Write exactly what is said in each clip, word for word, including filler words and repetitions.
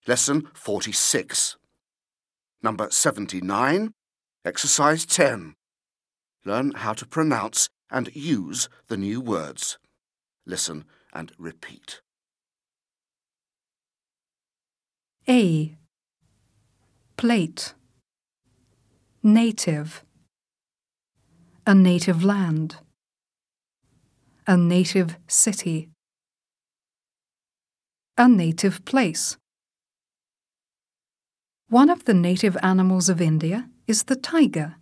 Lesson forty-six. Number seventy-nine, Exercise ten. Learn how to pronounce and use the new words. Listen and repeat. A. Plate. Native. A native land. A native city. A native place. One of the native animals of India is the tiger.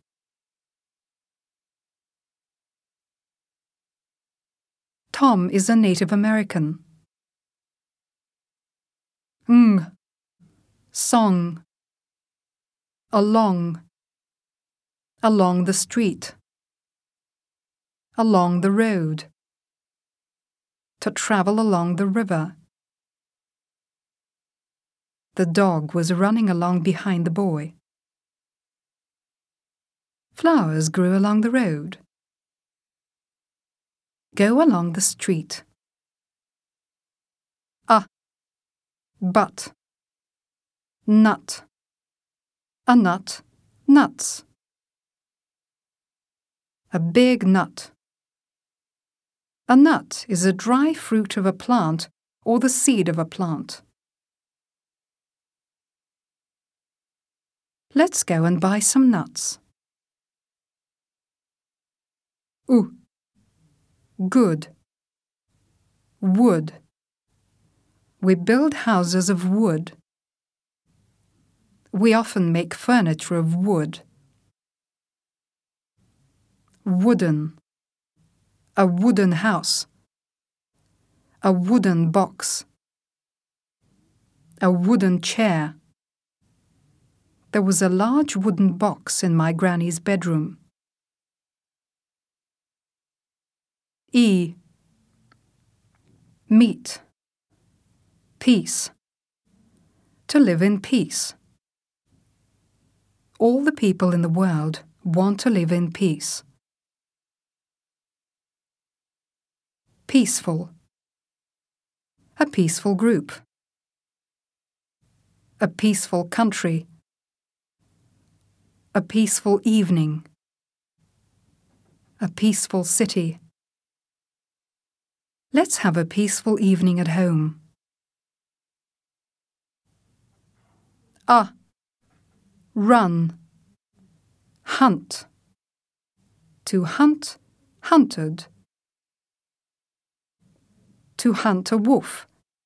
Tom is a Native American. Ng. Song. Along. Along the street. Along the road. To travel along the river. The dog was running along behind the boy. Flowers grew along the road. Go along the street. A. But. Nut. A nut. Nuts. A big nut. A nut is a dry fruit of a plant or the seed of a plant. Let's go and buy some nuts. U. Good. Wood. We build houses of wood. We often make furniture of wood. Wooden. A wooden house. A wooden box. A wooden chair. There was a large wooden box in my granny's bedroom. E. Meat. Peace. To live in peace. All the people in the world want to live in peace. Peaceful. A peaceful group. A peaceful country. A peaceful evening. A peaceful city. Let's have a peaceful evening at home. A. Run. Hunt. To hunt, hunted. To hunt a wolf.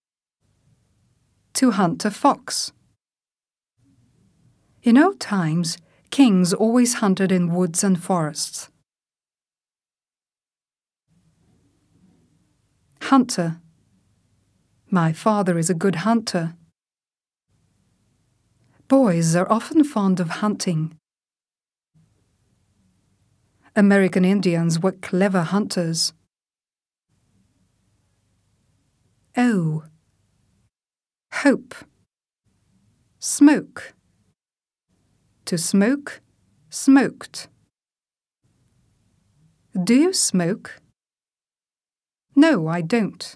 To hunt a fox. In old times, kings always hunted in woods and forests. Hunter. My father is a good hunter. Boys are often fond of hunting. American Indians were clever hunters. O. Hope. Smoke. To smoke, smoked. Do you smoke? No, I don't.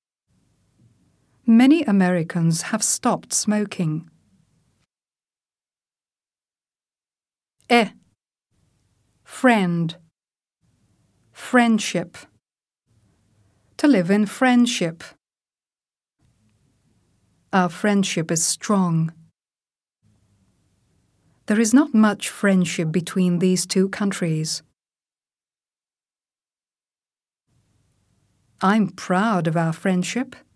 Many Americans have stopped smoking. E. Friend. Friendship. To live in friendship. Our friendship is strong. There is not much friendship between these two countries. I'm proud of our friendship.